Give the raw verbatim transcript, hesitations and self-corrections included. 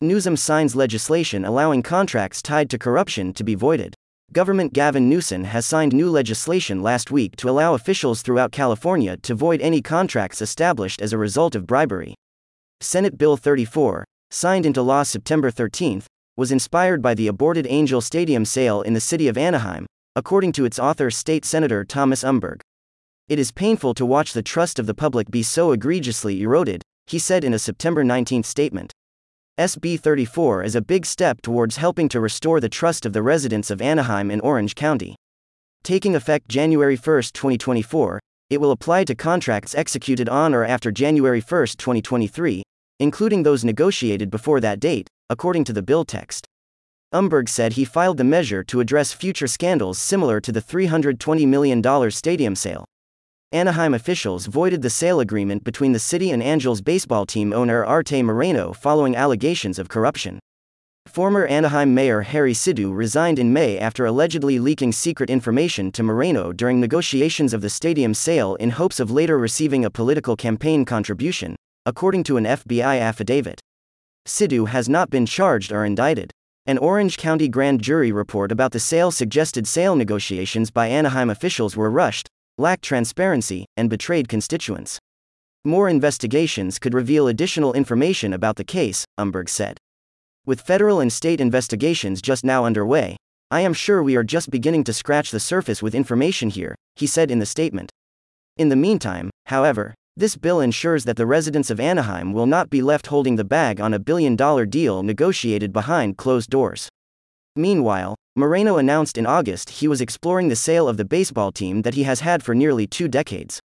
Newsom signs legislation allowing contracts tied to corruption to be voided. Government Gavin Newsom has signed new legislation last week to allow officials throughout California to void any contracts established as a result of bribery. Senate Bill thirty-four, signed into law September thirteenth, was inspired by the aborted Angel Stadium sale in the city of Anaheim, according to its author, State Senator Thomas Umberg. It is painful to watch the trust of the public be so egregiously eroded, he said in a September nineteenth statement. S B thirty-four is a big step towards helping to restore the trust of the residents of Anaheim and Orange County. Taking effect January first, twenty twenty-four, it will apply to contracts executed on or after January first, twenty twenty-three, including those negotiated before that date, according to the bill text. Umberg said he filed the measure to address future scandals similar to the three hundred twenty million dollars stadium sale. Anaheim officials voided the sale agreement between the city and Angels baseball team owner Arte Moreno following allegations of corruption. Former Anaheim Mayor Harry Sidhu resigned in May after allegedly leaking secret information to Moreno during negotiations of the stadium sale in hopes of later receiving a political campaign contribution, according to an F B I affidavit. Sidhu has not been charged or indicted. An Orange County grand jury report about the sale suggested sale negotiations by Anaheim officials were rushed, lacked transparency, and betrayed constituents. More investigations could reveal additional information about the case, Umberg said. With federal and state investigations just now underway, I am sure we are just beginning to scratch the surface with information here, he said in the statement. In the meantime, however, this bill ensures that the residents of Anaheim will not be left holding the bag on a billion-dollar deal negotiated behind closed doors. Meanwhile, Moreno announced in August he was exploring the sale of the baseball team that he has had for nearly two decades.